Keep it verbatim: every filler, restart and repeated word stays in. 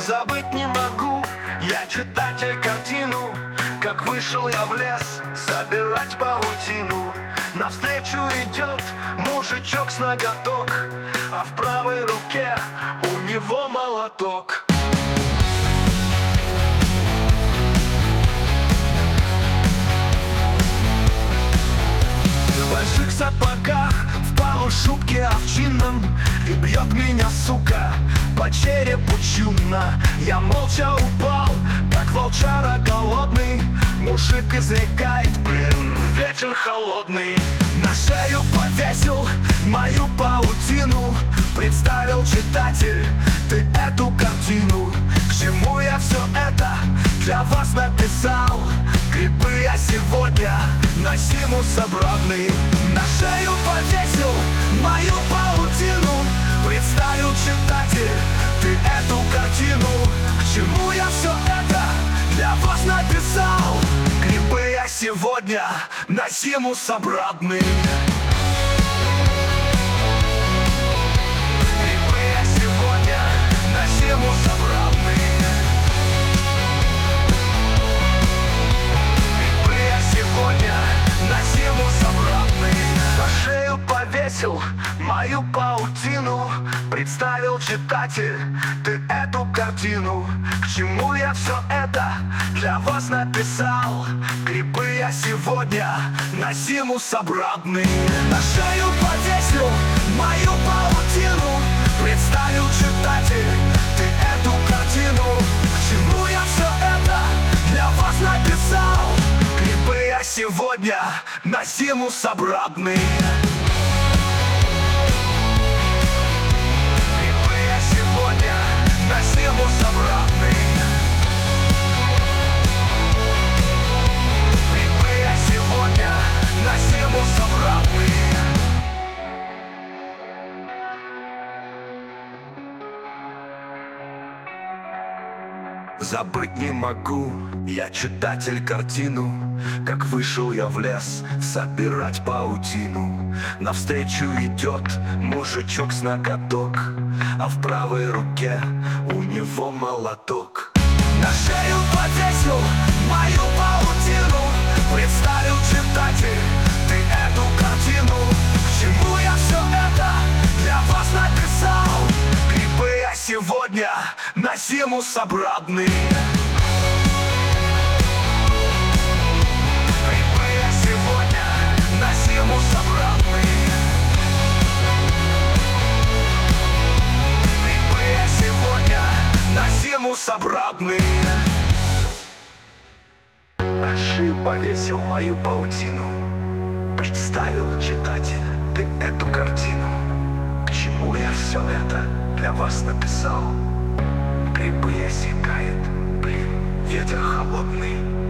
Забыть не могу, я читатель картину, как вышел я в лес собирать паутину. Навстречу идет мужичок с ноготок, а в правой руке у него молоток. В больших сапогах, в полушубке овчинном, и бьет меня, сука, по черепу чудно. Я молча упал, как волчара голодный. Мужик изрекает, блин, ветер холодный. На шею повесил мою паутину. Представил читатель, ты эту картину. К чему я все это для вас написал? Грибы я сегодня на симус обратный. На шею повесил мою паутину. Представил читатель, ты эту картину. К чему я все это для вас написал? Грибы я сегодня на симус обратный. Грибы я сегодня на симус обратный. Грибы я сегодня на симус обратный. На шею повесил мою паутину. Представил читатель, ты эту картину. К чему я все это для вас написал? Грибы я сегодня на симус обратный. На шею повесил мою паутину. Представил читатель, ты эту картину. К чему я все это для вас написал? Грибы я сегодня на симус обратный. На симус обратный. Грибы я сегодня на симус обратный. Забыть не могу, я читатель картину, как вышел я в лес собирать паутину. Навстречу идет мужичок с ноготок, а в правой руке у него молоток. На шею повесил мою паутину. Представил читатель, ты эту картину. К чему я все это для вас написал? Грибы я сегодня на симус обратный. Грибы я сегодня на симус обратный. Грибы я сегодня на симус обратный. На шею повесил мою паутину. Представил читатель, ты эту картину. К чему я все это для вас написал? Грибы я секает, блин, ветер холодный.